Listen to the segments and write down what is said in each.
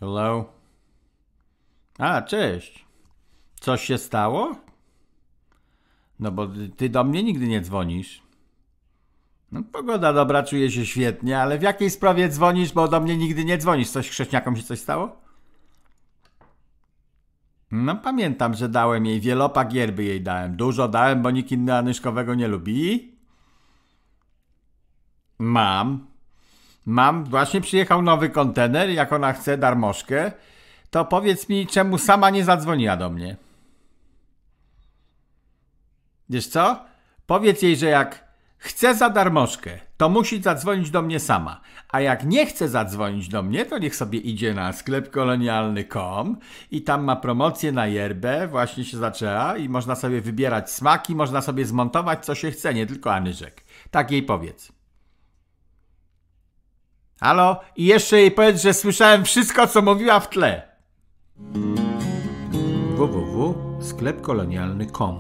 Hello? A, cześć. Coś się stało? No bo ty do mnie nigdy nie dzwonisz. No pogoda dobra, czuję się świetnie, ale w jakiej sprawie dzwonisz, bo do mnie nigdy nie dzwonisz? Chrześniakom się coś stało? No pamiętam, że dałem jej wielopak yerby jej dałem. Dużo dałem, bo nikt inny anyszkowego nie lubi. Mam. Właśnie przyjechał nowy kontener, jak ona chce darmożkę. To powiedz mi, czemu sama nie zadzwoniła do mnie? Wiesz co? Powiedz jej, że jak chce za darmożkę, to musi zadzwonić do mnie sama. A jak nie chce zadzwonić do mnie, to niech sobie idzie na sklep kolonialny.com i tam ma promocję na yerbę, właśnie się zaczęła i można sobie wybierać smaki, można sobie zmontować co się chce, nie tylko anyżek. Tak jej powiedz. Halo? I jeszcze jej powiedz, że słyszałem wszystko, co mówiła w tle. www.sklepkolonialny.com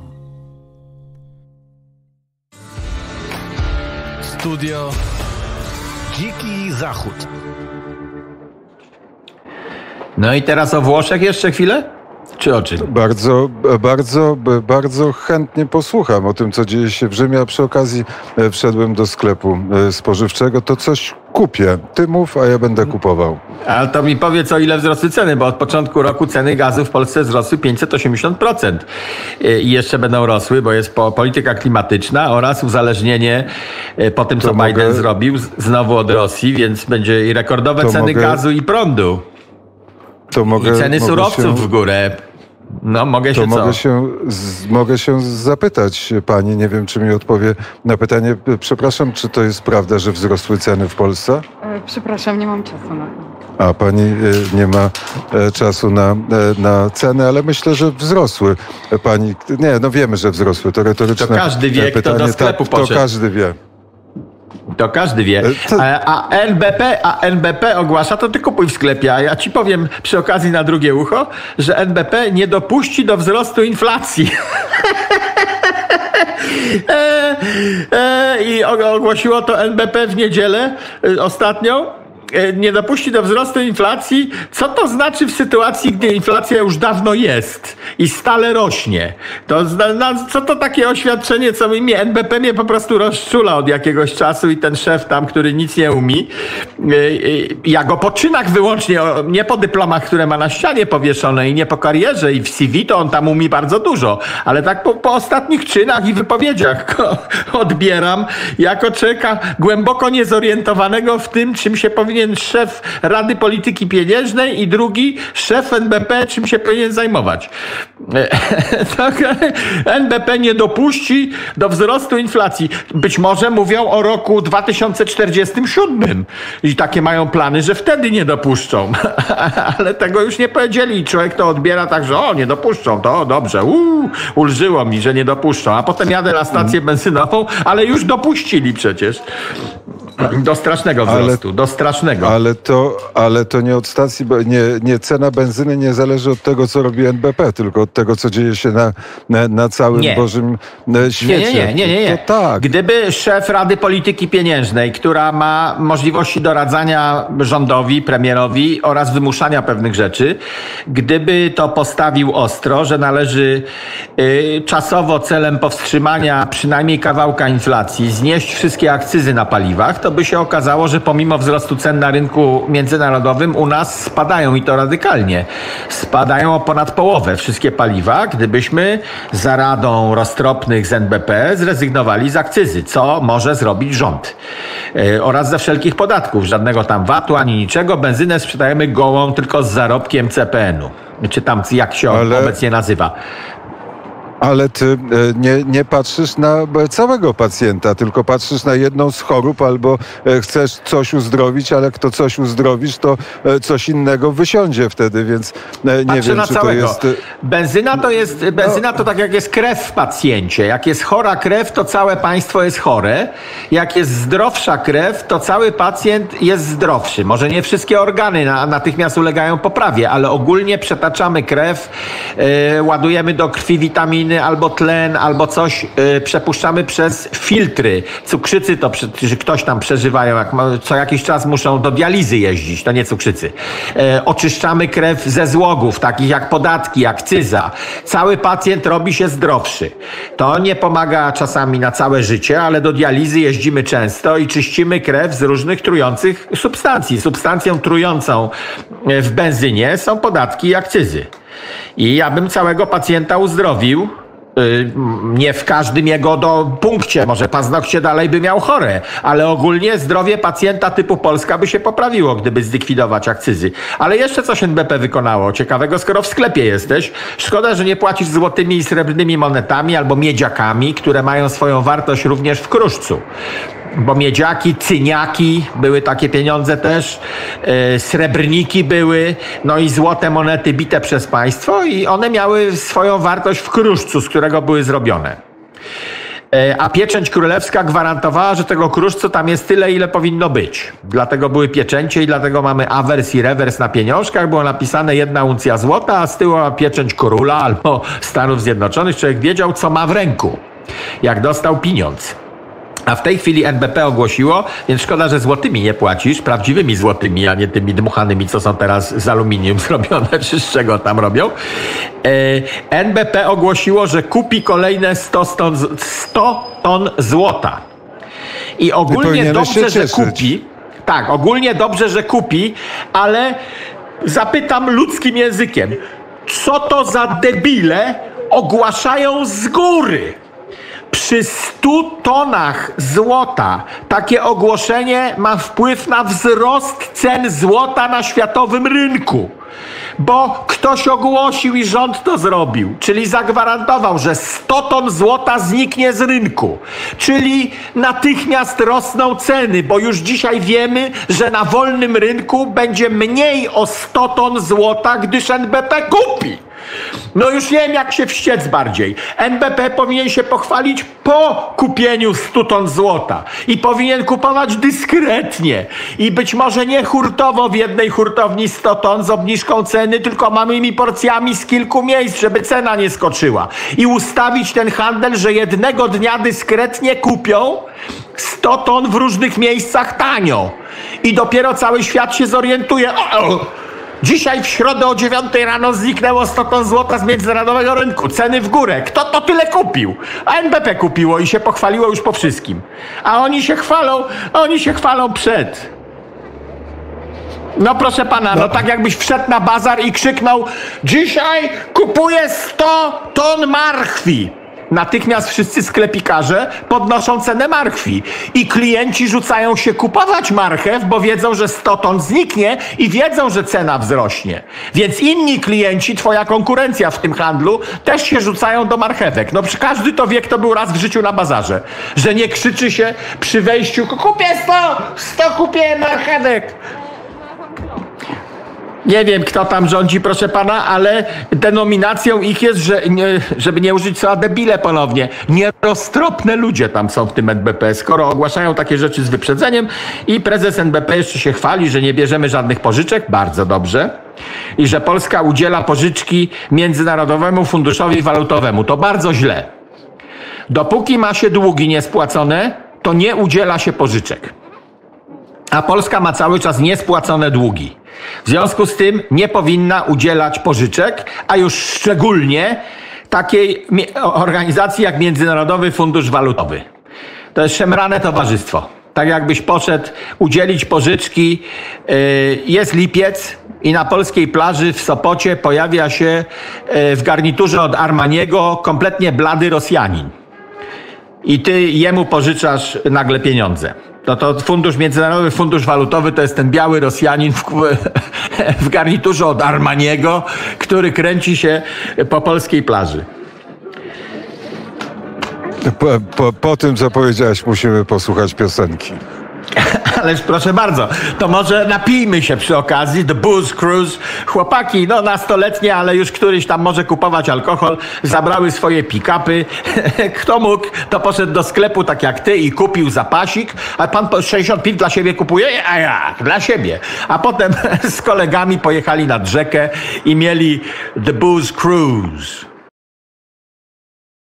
Studio Dziki Zachód. No i teraz o Włoszech jeszcze chwilę? Czy o czym? Bardzo chętnie posłucham o tym, co dzieje się w Rzymie, a przy okazji wszedłem do sklepu spożywczego, to coś kupię. Ty mów, a ja będę kupował. Ale to mi powiedz, o ile wzrosły ceny, bo od początku roku ceny gazu w Polsce wzrosły 580%. I jeszcze będą rosły, bo jest polityka klimatyczna oraz uzależnienie po tym, co Biden zrobił, znowu od Rosji, więc będzie i rekordowe ceny gazu i prądu. I ceny surowców w górę. No, mogę się zapytać pani, nie wiem, czy mi odpowie na pytanie. Przepraszam, czy to jest prawda, że wzrosły ceny w Polsce? Przepraszam, nie mam czasu na to. A pani nie ma czasu na ceny, ale myślę, że wzrosły. Pani, nie, no wiemy, że wzrosły. To retoryczne pytanie. To każdy wie, kto do sklepu poszedł. To każdy wie. To każdy wie. A NBP ogłasza, to ty kupuj w sklepie. A ja ci powiem przy okazji na drugie ucho, że NBP nie dopuści do wzrostu inflacji. I ogłosiło to NBP w niedzielę ostatnio. Nie dopuści do wzrostu inflacji. Co to znaczy w sytuacji, gdy inflacja już dawno jest i stale rośnie? Co to takie oświadczenie, co NBP mnie po prostu rozczula od jakiegoś czasu i ten szef tam, który nic nie umie. Ja go po czynach wyłącznie, nie po dyplomach, które ma na ścianie powieszone i nie po karierze i w CV to on tam umie bardzo dużo, ale tak po ostatnich czynach i wypowiedziach go odbieram jako człowieka głęboko niezorientowanego w tym, czym się powinien szef Rady Polityki Pieniężnej i drugi szef NBP, czym się powinien zajmować. NBP nie dopuści do wzrostu inflacji. Być może mówią o roku 2047 i takie mają plany, że wtedy nie dopuszczą. Ale tego już nie powiedzieli i człowiek to odbiera tak, że nie dopuszczą, to dobrze, ulżyło mi, że nie dopuszczą. A potem jadę na stację benzynową, ale już dopuścili przecież. Do strasznego wzrostu, do strasznego. Ale to nie od stacji, nie cena benzyny nie zależy od tego, co robi NBP, tylko od tego, co dzieje się na całym Bożym świecie. Nie. To tak. Gdyby szef Rady Polityki Pieniężnej, która ma możliwości doradzania rządowi, premierowi oraz wymuszania pewnych rzeczy, gdyby to postawił ostro, że należy czasowo celem powstrzymania przynajmniej kawałka inflacji znieść wszystkie akcyzy na paliwach, to by się okazało, że pomimo wzrostu cen na rynku międzynarodowym u nas spadają i to radykalnie. Spadają o ponad połowę wszystkie paliwa, gdybyśmy za radą roztropnych z NBP zrezygnowali z akcyzy, co może zrobić rząd. Oraz ze wszelkich podatków, żadnego tam VAT-u ani niczego. Benzynę sprzedajemy gołą tylko z zarobkiem CPN-u. Czy tam jak się obecnie nazywa. Ale ty nie patrzysz na całego pacjenta, tylko patrzysz na jedną z chorób, albo chcesz coś uzdrowić, ale jak to coś uzdrowisz, to coś innego wysiądzie wtedy, więc nie wiem, czy całego. To jest... Benzyna to tak jak jest krew w pacjencie. Jak jest chora krew, to całe państwo jest chore. Jak jest zdrowsza krew, to cały pacjent jest zdrowszy. Może nie wszystkie organy natychmiast ulegają poprawie, ale ogólnie przetaczamy krew, ładujemy do krwi witaminy, płyny, albo tlen, albo coś przepuszczamy przez filtry. Cukrzycy to ktoś tam przeżywają, co jakiś czas muszą do dializy jeździć, to nie cukrzycy. Oczyszczamy krew ze złogów, takich jak podatki, akcyza. Cały pacjent robi się zdrowszy. To nie pomaga czasami na całe życie, ale do dializy jeździmy często i czyścimy krew z różnych trujących substancji. Substancją trującą w benzynie są podatki i akcyzy. I ja bym całego pacjenta uzdrowił. Nie w każdym jego punkcie, może paznokcie dalej by miał chore, ale ogólnie zdrowie pacjenta typu Polska by się poprawiło, gdyby zlikwidować akcyzy. Ale jeszcze coś NBP wykonało ciekawego, skoro w sklepie jesteś. Szkoda, że nie płacisz złotymi i srebrnymi monetami albo miedziakami, które mają swoją wartość również w kruszcu. Bo miedziaki, cyniaki, były takie pieniądze też, srebrniki były, no i złote monety bite przez państwo i one miały swoją wartość w kruszcu, z którego były zrobione. A pieczęć królewska gwarantowała, że tego kruszcu tam jest tyle, ile powinno być. Dlatego były pieczęcie i dlatego mamy awers i rewers na pieniążkach. Było napisane 1 uncja złota, a z tyłu pieczęć króla albo Stanów Zjednoczonych. Człowiek wiedział, co ma w ręku, jak dostał pieniądz. A w tej chwili NBP ogłosiło, więc szkoda, że złotymi nie płacisz, prawdziwymi złotymi, a nie tymi dmuchanymi, co są teraz z aluminium zrobione, czy z czego tam robią. NBP ogłosiło, że kupi kolejne 100 ton złota. I ogólnie dobrze, że kupi. Tak, ogólnie dobrze, że kupi, ale zapytam ludzkim językiem, co to za debile ogłaszają z góry? Przy 100 tonach złota takie ogłoszenie ma wpływ na wzrost cen złota na światowym rynku. Bo ktoś ogłosił i rząd to zrobił, czyli zagwarantował, że 100 ton złota zniknie z rynku. Czyli natychmiast rosną ceny, bo już dzisiaj wiemy, że na wolnym rynku będzie mniej o 100 ton złota, gdyż NBP kupi. No już nie wiem, jak się wściec bardziej. NBP powinien się pochwalić po kupieniu 100 ton złota. I powinien kupować dyskretnie. I być może nie hurtowo w jednej hurtowni 100 ton z obniżką ceny, tylko małymi porcjami z kilku miejsc, żeby cena nie skoczyła. I ustawić ten handel, że jednego dnia dyskretnie kupią 100 ton w różnych miejscach tanio. I dopiero cały świat się zorientuje. Dzisiaj w środę o 9 rano zniknęło 100 ton złota z międzynarodowego rynku. Ceny w górę. Kto to tyle kupił? A NBP kupiło i się pochwaliło już po wszystkim. A oni się chwalą przed. No proszę pana, no tak jakbyś wszedł na bazar i krzyknął: dzisiaj kupuję 100 ton marchwi. Natychmiast wszyscy sklepikarze podnoszą cenę marchwi i klienci rzucają się kupować marchew, bo wiedzą, że 100 ton zniknie i wiedzą, że cena wzrośnie. Więc inni klienci, twoja konkurencja w tym handlu, też się rzucają do marchewek. No każdy to wie, kto był raz w życiu na bazarze, że nie krzyczy się przy wejściu: kupię 100 kupię marchewek. Nie wiem, kto tam rządzi, proszę pana, ale denominacją ich jest, że żeby nie użyć słowa debile ponownie, nieroztropne ludzie tam są w tym NBP, skoro ogłaszają takie rzeczy z wyprzedzeniem i prezes NBP jeszcze się chwali, że nie bierzemy żadnych pożyczek, bardzo dobrze, i że Polska udziela pożyczki Międzynarodowemu Funduszowi Walutowemu. To bardzo źle. Dopóki ma się długi niespłacone, to nie udziela się pożyczek. A Polska ma cały czas niespłacone długi. W związku z tym nie powinna udzielać pożyczek, a już szczególnie takiej organizacji jak Międzynarodowy Fundusz Walutowy. To jest szemrane towarzystwo. Tak jakbyś poszedł udzielić pożyczki, jest lipiec i na polskiej plaży w Sopocie pojawia się w garniturze od Armaniego kompletnie blady Rosjanin. I ty jemu pożyczasz nagle pieniądze. To Międzynarodowy Fundusz Walutowy to jest ten biały Rosjanin w garniturze od Armaniego, który kręci się po polskiej plaży. Po tym, co powiedziałeś, musimy posłuchać piosenki. Ależ proszę bardzo, to może napijmy się przy okazji. The Booze Cruise. Chłopaki, no nastoletnie, ale już któryś tam może kupować alkohol, zabrały swoje pick-upy. Kto mógł, to poszedł do sklepu tak jak ty i kupił zapasik. A pan 60 piw dla siebie kupuje? A ja, dla siebie. A potem z kolegami pojechali nad rzekę i mieli The Booze Cruise.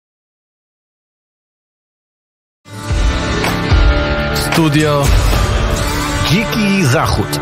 Studio Dziki Zachód.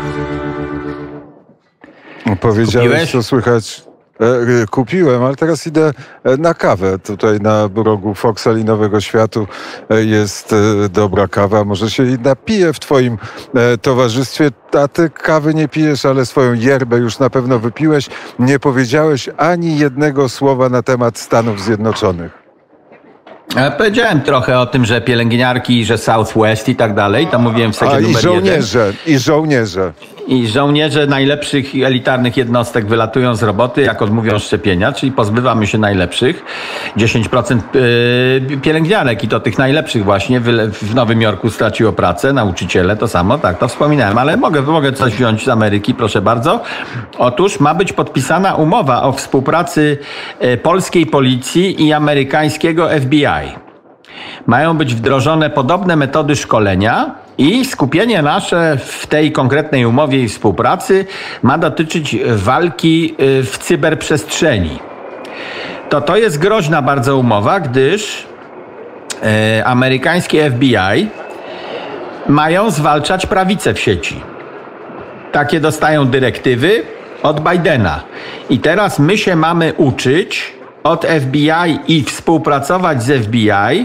Powiedziałeś, Kupiłeś? co słychać. Kupiłem, ale teraz idę na kawę. Tutaj na rogu Foxa i Nowego Światu jest dobra kawa. Może się i napiję w twoim towarzystwie. A ty kawy nie pijesz, ale swoją yerbę już na pewno wypiłeś. Nie powiedziałeś ani jednego słowa na temat Stanów Zjednoczonych. Ja powiedziałem trochę o tym, że pielęgniarki, że Southwest i tak dalej, to mówiłem w serii numer 1. I żołnierze. I żołnierze najlepszych i elitarnych jednostek wylatują z roboty, jak odmówią szczepienia, czyli pozbywamy się najlepszych. 10% pielęgniarek i to tych najlepszych właśnie w Nowym Jorku straciło pracę, nauczyciele to samo, tak, to wspominałem, ale mogę coś wziąć z Ameryki, proszę bardzo. Otóż ma być podpisana umowa o współpracy polskiej policji i amerykańskiego FBI. Mają być wdrożone podobne metody szkolenia i skupienie nasze w tej konkretnej umowie i współpracy ma dotyczyć walki w cyberprzestrzeni. To jest groźna bardzo umowa, gdyż amerykańskie FBI mają zwalczać prawicę w sieci. Takie dostają dyrektywy od Bidena. I teraz my się mamy uczyć od FBI i współpracować z FBI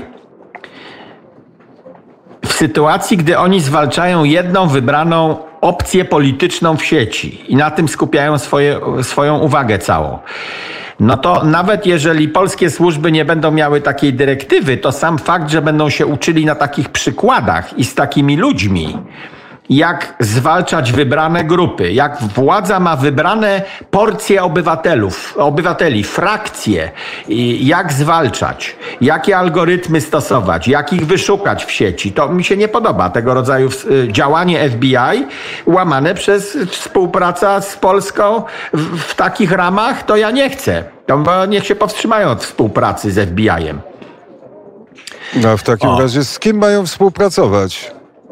w sytuacji, gdy oni zwalczają jedną wybraną opcję polityczną w sieci i na tym skupiają swoją uwagę całą. No to nawet jeżeli polskie służby nie będą miały takiej dyrektywy, to sam fakt, że będą się uczyli na takich przykładach i z takimi ludźmi, jak zwalczać wybrane grupy, jak władza ma wybrane porcje obywateli, frakcje, jak zwalczać, jakie algorytmy stosować, jak ich wyszukać w sieci. To mi się nie podoba, tego rodzaju działanie FBI łamane przez współpraca z Polską w takich ramach, to ja nie chcę. To niech się powstrzymają od współpracy z FBI-em. No w takim razie z kim mają współpracować?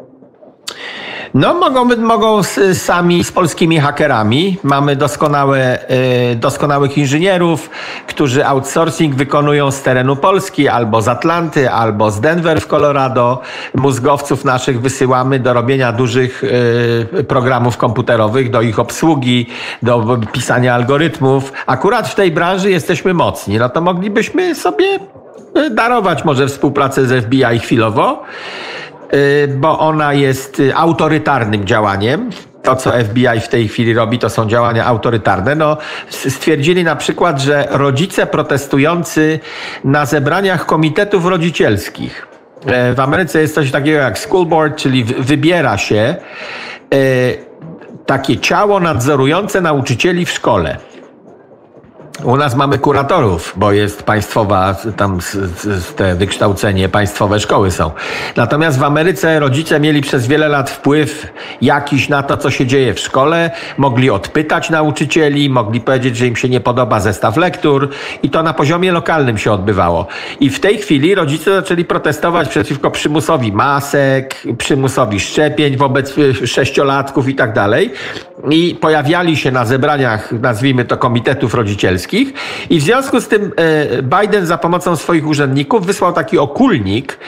No mogą sami z polskimi hakerami. Mamy doskonałych inżynierów, którzy outsourcing wykonują z terenu Polski, albo z Atlanty, albo z Denver w Colorado. Mózgowców naszych wysyłamy do robienia dużych programów komputerowych, do ich obsługi, do pisania algorytmów. Akurat w tej branży jesteśmy mocni. No to moglibyśmy sobie darować może współpracę z FBI chwilowo, bo ona jest autorytarnym działaniem. To, co FBI w tej chwili robi, to są działania autorytarne. No, stwierdzili na przykład, że rodzice protestujący na zebraniach komitetów rodzicielskich. W Ameryce jest coś takiego jak school board, czyli wybiera się takie ciało nadzorujące nauczycieli w szkole. U nas mamy kuratorów, bo jest państwowa, tam te wykształcenie, państwowe szkoły są. Natomiast w Ameryce rodzice mieli przez wiele lat wpływ jakiś na to, co się dzieje w szkole. Mogli odpytać nauczycieli, mogli powiedzieć, że im się nie podoba zestaw lektur i to na poziomie lokalnym się odbywało. I w tej chwili rodzice zaczęli protestować przeciwko przymusowi masek, przymusowi szczepień wobec sześciolatków i tak dalej. I pojawiali się na zebraniach, nazwijmy to komitetów rodzicielskich. I w związku z tym Biden za pomocą swoich urzędników wysłał taki okulnik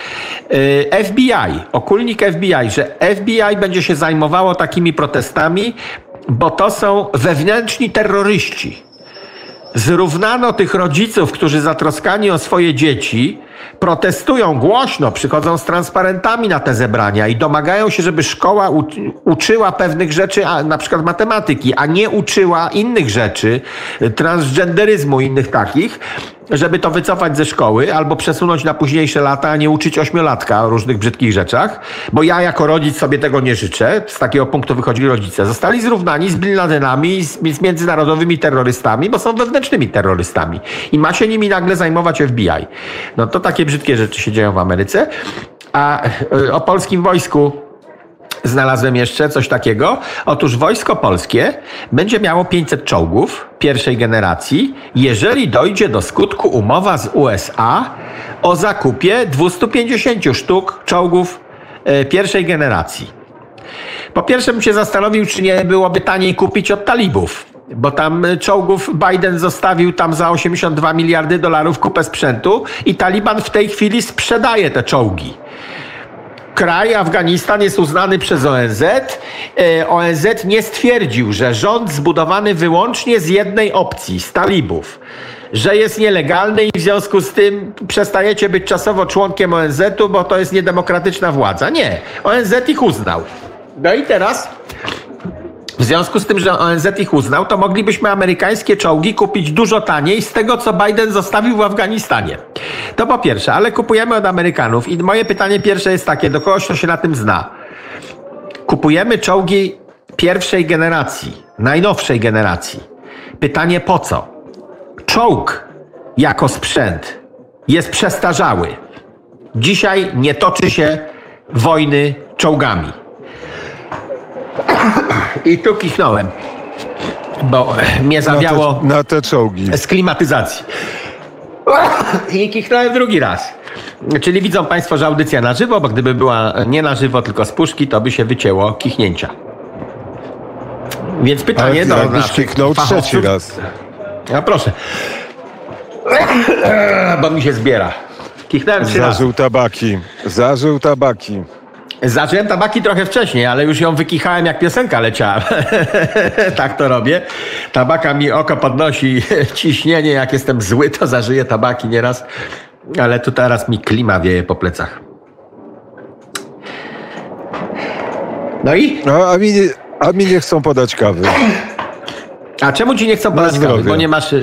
FBI, że FBI będzie się zajmowało takimi protestami, bo to są wewnętrzni terroryści. Zrównano tych rodziców, którzy zatroskani o swoje dzieci protestują głośno, przychodzą z transparentami na te zebrania i domagają się, żeby szkoła uczyła pewnych rzeczy, na przykład matematyki, a nie uczyła innych rzeczy, transgenderyzmu i innych takich, żeby to wycofać ze szkoły albo przesunąć na późniejsze lata, a nie uczyć 8-latka o różnych brzydkich rzeczach, bo ja jako rodzic sobie tego nie życzę. Z takiego punktu wychodzili rodzice. Zostali zrównani z Bin Ladenami, z międzynarodowymi terrorystami, bo są wewnętrznymi terrorystami i ma się nimi nagle zajmować FBI. No to takie brzydkie rzeczy się dzieją w Ameryce. A o polskim wojsku znalazłem jeszcze coś takiego. Otóż Wojsko Polskie będzie miało 500 czołgów pierwszej generacji, jeżeli dojdzie do skutku umowa z USA o zakupie 250 sztuk czołgów pierwszej generacji. Po pierwsze bym się zastanowił, czy nie byłoby taniej kupić od talibów, bo tam czołgów Biden zostawił tam za $82 miliardy kupę sprzętu i Taliban w tej chwili sprzedaje te czołgi. kraj, Afganistan, jest uznany przez ONZ. ONZ nie stwierdził, że rząd zbudowany wyłącznie z jednej opcji, z talibów, że jest nielegalny i w związku z tym przestajecie być czasowo członkiem ONZ-u, bo to jest niedemokratyczna władza. Nie. ONZ ich uznał. No i teraz w związku z tym, że ONZ ich uznał, to moglibyśmy amerykańskie czołgi kupić dużo taniej z tego, co Biden zostawił w Afganistanie. To po pierwsze, ale kupujemy od Amerykanów i moje pytanie pierwsze jest takie, do kogoś, kto się na tym zna. Kupujemy czołgi pierwszej generacji, najnowszej generacji. Pytanie po co? Czołg jako sprzęt jest przestarzały. Dzisiaj nie toczy się wojny czołgami. I tu kichnąłem, bo mnie zawiało na te czołgi z klimatyzacji. I kichnąłem drugi raz. Czyli widzą Państwo, że audycja na żywo, bo gdyby była nie na żywo, tylko z puszki, to by się wycięło kichnięcia. Więc pytanie do jakbyś kichnął trzeci raz. Ja proszę. Bo mi się zbiera. Kichnąłem 3 razy. Zażył tabaki. Zacząłem tabaki trochę wcześniej, ale już ją wykichałem, jak piosenka leciała. Tak to robię. Tabaka mi oko podnosi, ciśnienie, jak jestem zły, to zażyję tabaki nieraz. Ale tu teraz mi klima wieje po plecach. No i? No, a mi nie chcą podać kawy. A czemu ci nie chcą podać kawy? Bo nie masz...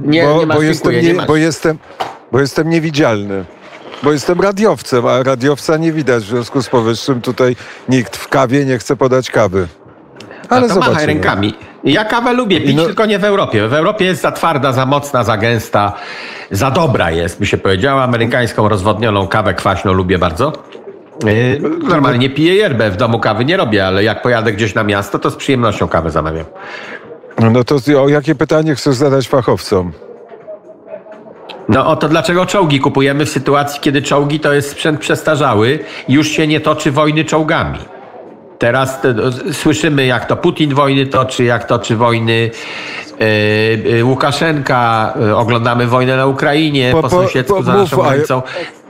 Bo jestem niewidzialny. Bo jestem radiowcem, a radiowca nie widać. W związku z powyższym tutaj nikt w kawie nie chce podać kawy. Ale to machaj rękami. Ja kawę lubię pić, tylko nie w Europie. W Europie jest za twarda, za mocna, za gęsta, za dobra jest, by się powiedziała. Amerykańską rozwodnioną kawę kwaśną lubię bardzo. Normalnie piję yerbę, w domu kawy nie robię, ale jak pojadę gdzieś na miasto, to z przyjemnością kawę zamawiam. No to o jakie pytanie chcesz zadać fachowcom? No o to dlaczego czołgi kupujemy w sytuacji, kiedy czołgi to jest sprzęt przestarzały i już się nie toczy wojny czołgami. Teraz słyszymy, jak to Putin wojny toczy, jak toczy wojny Łukaszenka, oglądamy wojnę na Ukrainie po sąsiedzku za naszą granicą.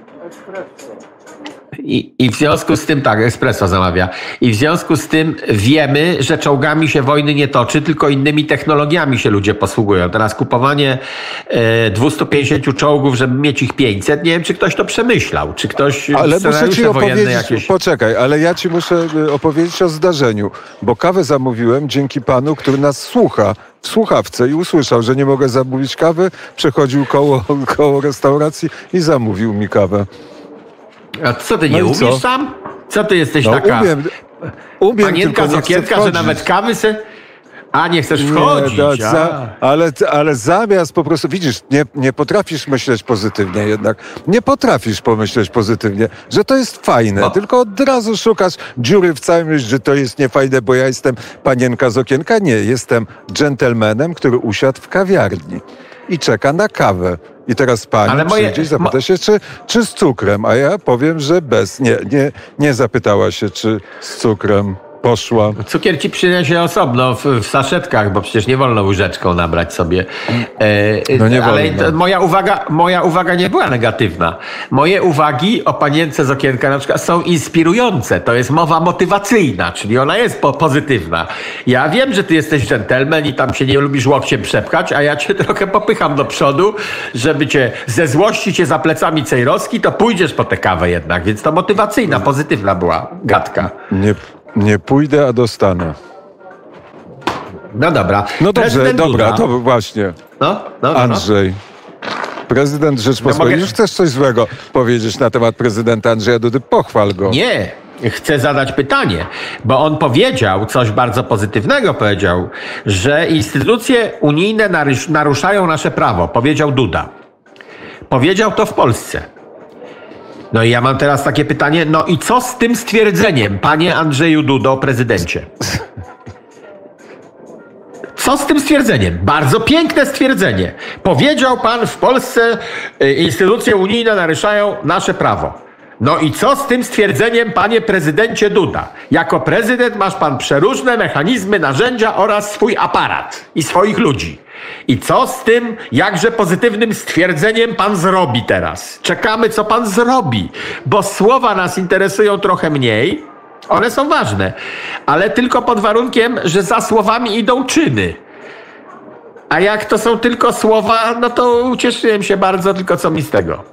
I w związku z tym, tak, Espresso zamawia. I w związku z tym wiemy, że czołgami się wojny nie toczy, tylko innymi technologiami się ludzie posługują. Teraz kupowanie 250 czołgów, żeby mieć ich 500, nie wiem, czy ktoś to przemyślał, czy ktoś... Ale muszę ci opowiedzieć, poczekaj, ale ja ci muszę opowiedzieć o zdarzeniu, bo kawę zamówiłem dzięki panu, który nas słucha w słuchawce i usłyszał, że nie mogę zamówić kawy, przechodził koło restauracji i zamówił mi kawę. A co ty nie umiesz sam? Co ty jesteś taka umiem, panienka z okienka, że nawet kawy se... A, nie chcesz wchodzić. Ale zamiast po prostu, widzisz, nie potrafisz myśleć pozytywnie jednak. Nie potrafisz pomyśleć pozytywnie, że to jest fajne, tylko od razu szukasz dziury w całym, że to jest niefajne, bo ja jestem panienka z okienka. Nie, jestem dżentelmenem, który usiadł w kawiarni i czeka na kawę. I teraz pani przyjdzie i zapyta się, czy z cukrem, a ja powiem, że bez. Nie zapytała się, czy z cukrem. Poszła. Cukier ci przyniesie osobno w saszetkach, bo przecież nie wolno łyżeczką nabrać sobie. No nie ale wolno. Moja uwaga nie była negatywna. Moje uwagi o panience z okienka na przykład są inspirujące. To jest mowa motywacyjna, czyli ona jest pozytywna. Ja wiem, że ty jesteś dżentelmen i tam się nie lubisz łokciem przepchać, a ja cię trochę popycham do przodu, żeby cię ze złości cię za plecami cejrowski, to pójdziesz po tę kawę jednak. Więc to motywacyjna, pozytywna była gadka. Nie pójdę, a dostanę. No dobra. No dobrze, dobra, to właśnie. Andrzej. Prezydent Rzeczpospolitej. Już chcesz coś złego powiedzieć na temat prezydenta Andrzeja Dudy? Pochwal go. Nie. Chcę zadać pytanie, bo on powiedział coś bardzo pozytywnego, powiedział, że instytucje unijne naruszają nasze prawo. Powiedział Duda. Powiedział to w Polsce. No i ja mam teraz takie pytanie, no i co z tym stwierdzeniem, panie Andrzeju Dudo, prezydencie? Co z tym stwierdzeniem? Bardzo piękne stwierdzenie. Powiedział pan, w Polsce instytucje unijne naruszają nasze prawo. No i co z tym stwierdzeniem, panie prezydencie Duda? Jako prezydent masz pan przeróżne mechanizmy, narzędzia oraz swój aparat i swoich ludzi. I co z tym jakże pozytywnym stwierdzeniem pan zrobi teraz? Czekamy, co pan zrobi, bo słowa nas interesują trochę mniej. One są ważne, ale tylko pod warunkiem, że za słowami idą czyny. A jak to są tylko słowa, no to ucieszyłem się bardzo, tylko co mi z tego?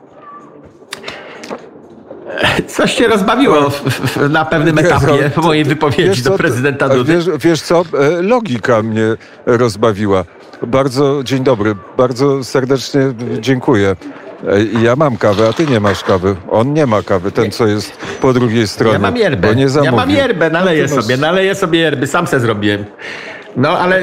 Coś się rozbawiło na pewnym etapie mojej wypowiedzi do prezydenta Dudy. Wiesz co, logika mnie rozbawiła. Dzień dobry, bardzo serdecznie dziękuję. Ja mam kawę, a ty nie masz kawy. On nie ma kawy, ten co jest po drugiej stronie. Ja mam yerbę, naleję sobie yerby, sam se zrobiłem. No ale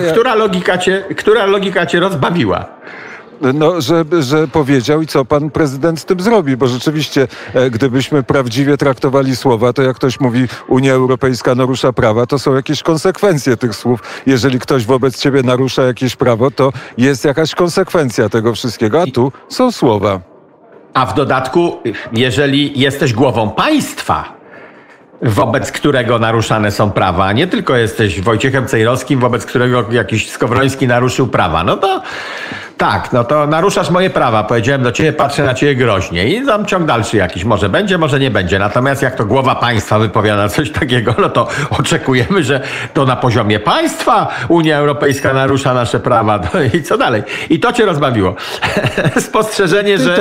która logika cię rozbawiła? No, że powiedział i co pan prezydent z tym zrobi, bo rzeczywiście, gdybyśmy prawdziwie traktowali słowa, to jak ktoś mówi Unia Europejska narusza prawa, to są jakieś konsekwencje tych słów. Jeżeli ktoś wobec ciebie narusza jakieś prawo, to jest jakaś konsekwencja tego wszystkiego, a tu są słowa. A w dodatku, jeżeli jesteś głową państwa, wobec którego naruszane są prawa, nie tylko jesteś Wojciechem Cejrowskim, wobec którego jakiś Skowroński naruszył prawa, no to tak, no to naruszasz moje prawa, powiedziałem do ciebie, patrzę na ciebie groźnie i tam ciąg dalszy jakiś, może będzie, może nie będzie, natomiast jak to głowa państwa wypowiada coś takiego, no to oczekujemy, że to na poziomie państwa Unia Europejska narusza nasze prawa, no i co dalej? I to cię rozbawiło. Spostrzeżenie, że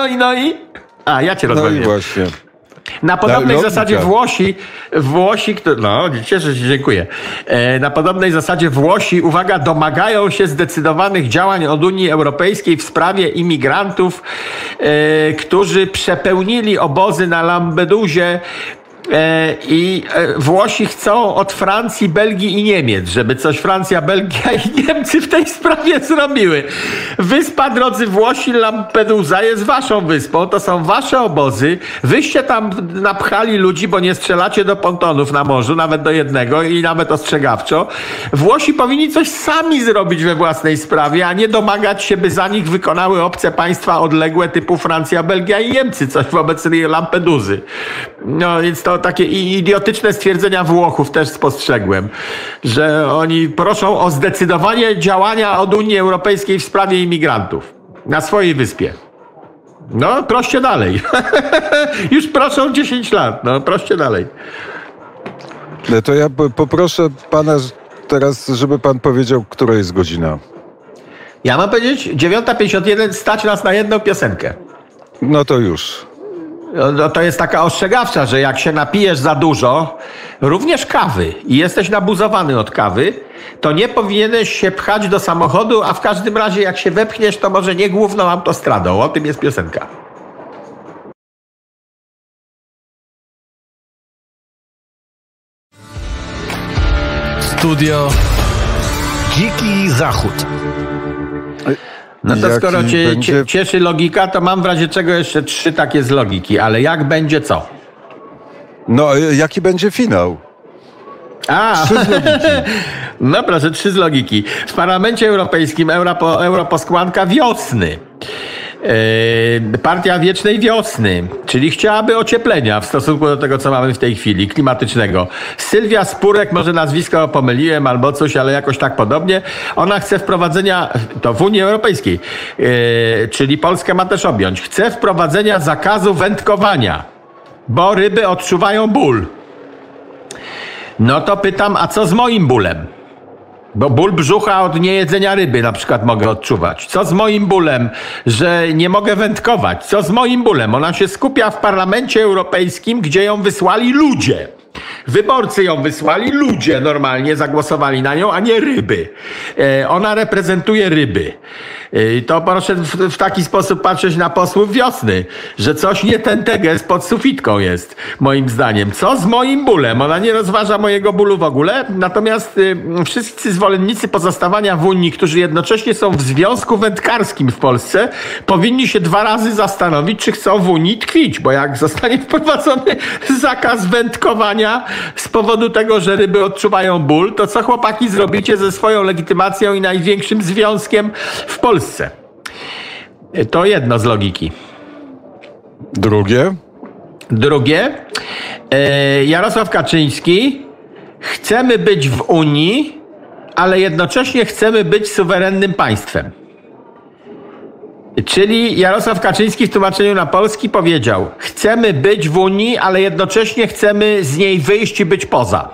ja cię rozbawiłem. No i właśnie. Na podobnej zasadzie Włosi, cieszę się, dziękuję. Na podobnej zasadzie Włosi, uwaga, domagają się zdecydowanych działań od Unii Europejskiej w sprawie imigrantów, którzy przepełnili obozy na Lampedusie. I Włosi chcą od Francji, Belgii i Niemiec, żeby coś Francja, Belgia i Niemcy w tej sprawie zrobiły. Wyspa, drodzy Włosi, Lampedusa jest waszą wyspą, to są wasze obozy. Wyście tam napchali ludzi, bo nie strzelacie do pontonów na morzu, nawet do jednego i nawet ostrzegawczo. Włosi powinni coś sami zrobić we własnej sprawie, a nie domagać się, by za nich wykonały obce państwa odległe typu Francja, Belgia i Niemcy coś wobec Lampedusy. No więc to takie idiotyczne stwierdzenia Włochów też spostrzegłem, że oni proszą o zdecydowanie działania od Unii Europejskiej w sprawie imigrantów na swojej wyspie. No, proście dalej. Już proszą 10 lat, no proście dalej. To ja poproszę pana teraz, żeby pan powiedział, która jest godzina. Ja mam powiedzieć 9:51, stać nas na jedną piosenkę. No to już. No to jest taka ostrzegawcza, że jak się napijesz za dużo, również kawy, i jesteś nabuzowany od kawy, to nie powinieneś się pchać do samochodu, a w każdym razie jak się wepchniesz, to może nie główną autostradą. O tym jest piosenka. Studio Dziki Zachód. No to skoro cię cieszy logika, to mam w razie czego jeszcze 3 takie z logiki, ale jak będzie co? No, jaki będzie finał? 3 z logiki. No proszę, 3 z logiki. W Parlamencie Europejskim europosłanka Wiosny, Partia Wiecznej Wiosny, czyli chciałaby ocieplenia w stosunku do tego, co mamy w tej chwili, klimatycznego. Sylwia Spurek, może nazwisko pomyliłem albo coś, ale jakoś tak podobnie. Ona chce wprowadzenia, to w Unii Europejskiej, czyli Polskę ma też objąć, chce wprowadzenia zakazu wędkowania, bo ryby odczuwają ból. No to pytam, a co z moim bólem? Bo ból brzucha od niejedzenia ryby na przykład mogę odczuwać. Co z moim bólem, że nie mogę wędkować? Co z moim bólem? Ona się skupia w Parlamencie Europejskim, gdzie ją wysłali ludzie. Wyborcy ją wysłali, ludzie normalnie zagłosowali na nią, a nie ryby. Ona reprezentuje ryby. To proszę w taki sposób patrzeć na posłów Wiosny, że coś nie ten teges pod sufitką jest, moim zdaniem. Co z moim bólem? Ona nie rozważa mojego bólu w ogóle, natomiast wszyscy zwolennicy pozostawania w Unii, którzy jednocześnie są w Związku Wędkarskim w Polsce, powinni się 2 razy zastanowić, czy chcą w Unii tkwić, bo jak zostanie wprowadzony zakaz wędkowania z powodu tego, że ryby odczuwają ból, to co chłopaki zrobicie ze swoją legitymacją i największym związkiem w Polsce? To jedno z logiki. Drugie. Jarosław Kaczyński. Chcemy być w Unii, ale jednocześnie chcemy być suwerennym państwem. Czyli Jarosław Kaczyński w tłumaczeniu na polski powiedział: chcemy być w Unii, ale jednocześnie chcemy z niej wyjść i być poza.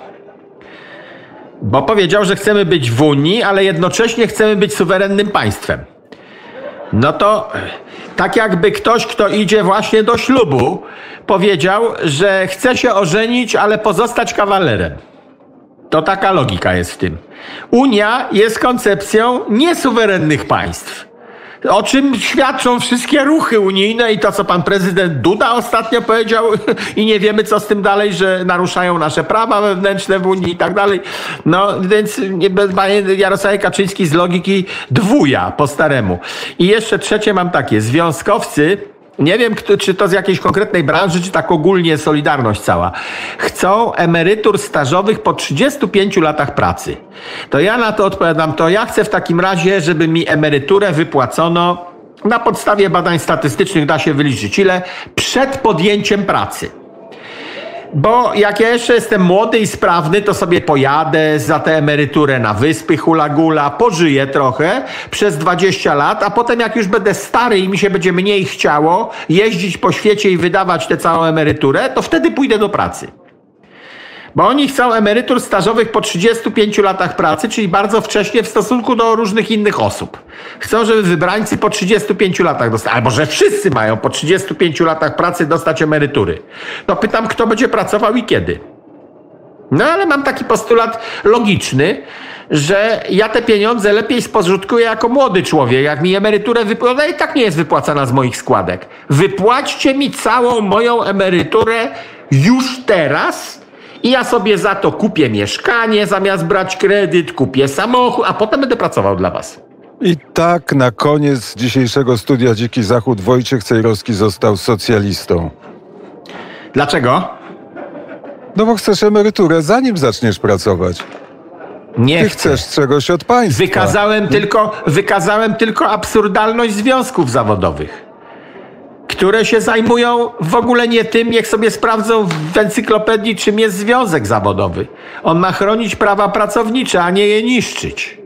Bo powiedział, że chcemy być w Unii, ale jednocześnie chcemy być suwerennym państwem. No to tak jakby ktoś, kto idzie właśnie do ślubu, powiedział, że chce się ożenić, ale pozostać kawalerem. To taka logika jest w tym. Unia jest koncepcją niesuwerennych państw. O czym świadczą wszystkie ruchy unijne i to, co pan prezydent Duda ostatnio powiedział i nie wiemy, co z tym dalej, że naruszają nasze prawa wewnętrzne w Unii i tak dalej. No więc Jarosław Kaczyński z logiki dwuja po staremu. I jeszcze trzecie mam takie. Związkowcy, nie wiem, czy to z jakiejś konkretnej branży, czy tak ogólnie Solidarność cała, chcą emerytur stażowych po 35 latach pracy. To ja na to odpowiadam, to ja chcę w takim razie, żeby mi emeryturę wypłacono na podstawie badań statystycznych, da się wyliczyć ile, przed podjęciem pracy. Bo jak ja jeszcze jestem młody i sprawny, to sobie pojadę za tę emeryturę na wyspy hula gula, pożyję trochę przez 20 lat, a potem jak już będę stary i mi się będzie mniej chciało jeździć po świecie i wydawać tę całą emeryturę, to wtedy pójdę do pracy. Bo oni chcą emerytur stażowych po 35 latach pracy, czyli bardzo wcześnie w stosunku do różnych innych osób. Chcą, żeby wybrańcy po 35 latach dostali, albo że wszyscy mają po 35 latach pracy dostać emerytury. No pytam, kto będzie pracował i kiedy. No ale mam taki postulat logiczny, że ja te pieniądze lepiej spożytkuję jako młody człowiek. Jak mi emeryturę wypłacą, i tak nie jest wypłacana z moich składek. Wypłaćcie mi całą moją emeryturę już teraz i ja sobie za to kupię mieszkanie zamiast brać kredyt, kupię samochód, a potem będę pracował dla was. I tak na koniec dzisiejszego studia Dziki Zachód Wojciech Cejrowski został socjalistą. Dlaczego? No bo chcesz emeryturę, zanim zaczniesz pracować. Nie Ty chcesz czegoś od państwa. Wykazałem tylko absurdalność związków zawodowych, które się zajmują w ogóle nie tym, niech sobie sprawdzą w encyklopedii, czym jest związek zawodowy. On ma chronić prawa pracownicze, a nie je niszczyć.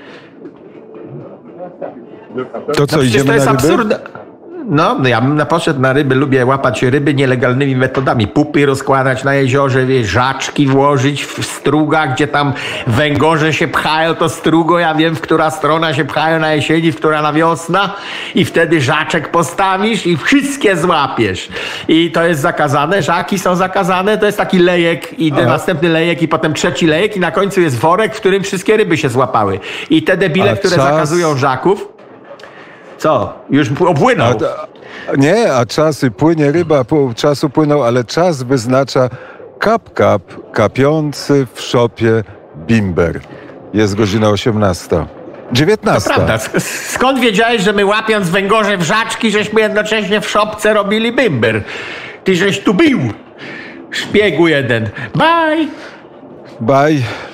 To co, No idziemy to jest na ryby? absurd. No, ja bym poszedł na ryby, lubię łapać ryby nielegalnymi metodami. Pupy rozkładać na jeziorze, żaczki włożyć w strugach, gdzie tam węgorze się pchają, to strugo, ja wiem, w która strona się pchają na jesieni, w która na wiosna i wtedy żaczek postawisz i wszystkie złapiesz. I to jest zakazane, żaki są zakazane, to jest taki lejek i następny lejek i potem trzeci lejek i na końcu jest worek, w którym wszystkie ryby się złapały. I te debile, które zakazują żaków, co? Już opłynął. A czasy płynie ryba, czasu płynął, ale czas wyznacza kap, kapiący w szopie bimber. Jest godzina 18. 19. To prawda. Skąd wiedziałeś, że my łapiąc węgorze w żaczki, żeśmy jednocześnie w szopce robili bimber? Ty żeś tu był. Szpiegu jeden. Bye! Bye.